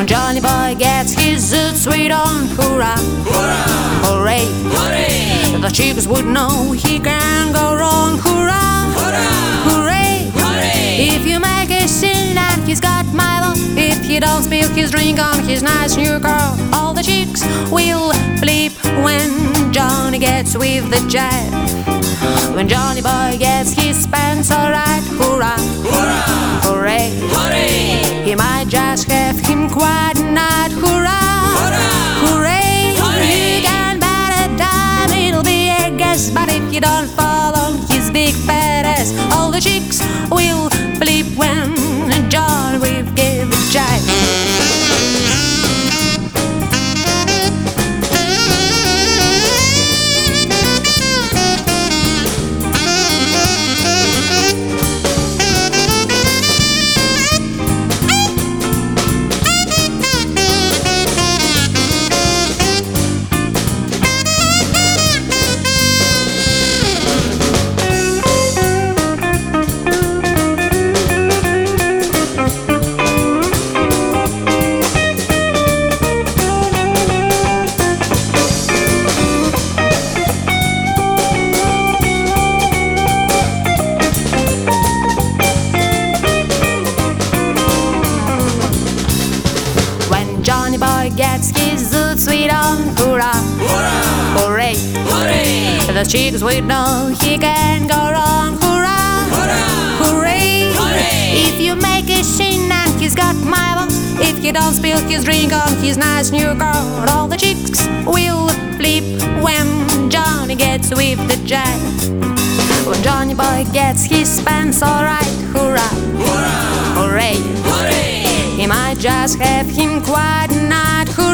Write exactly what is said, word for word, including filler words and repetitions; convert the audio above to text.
When Johnny Boy gets his zoot suit on, hurrah, Hurrah! hooray, Hooray! the chicks would know he can't go wrong, hurrah, Hurrah! hooray. Hooray! If you make a scene and he's got Milo, if you don't spill his drink on his nice new girl, all the chicks will flip when Johnny gets with the jive. When Johnny Boy gets his pants alright, hurrah, Hurrah! hooray, Hooray! he might just have him quite a night, hurrah, Hurrah! hooray. Hooray! You can bet a dime it'll be a guess, but if you don't fall on his big fat ass, all the chicks will flip when John will give a jive. Johnny Boy gets his zoot suit on, hurrah, Hurrah! hooray. Hooray! The chicks would know he can't go wrong, hurrah, Hurrah! hooray. Hooray! If you make a scene and he's got Milo, if you don't spill his drink on his nice new girl, all the chicks will flip when Johnny gets with the jive. When Johnny Boy gets his pants alright, hurrah, Hurrah! hooray. Hooray! He might just have him quite a night, hooray.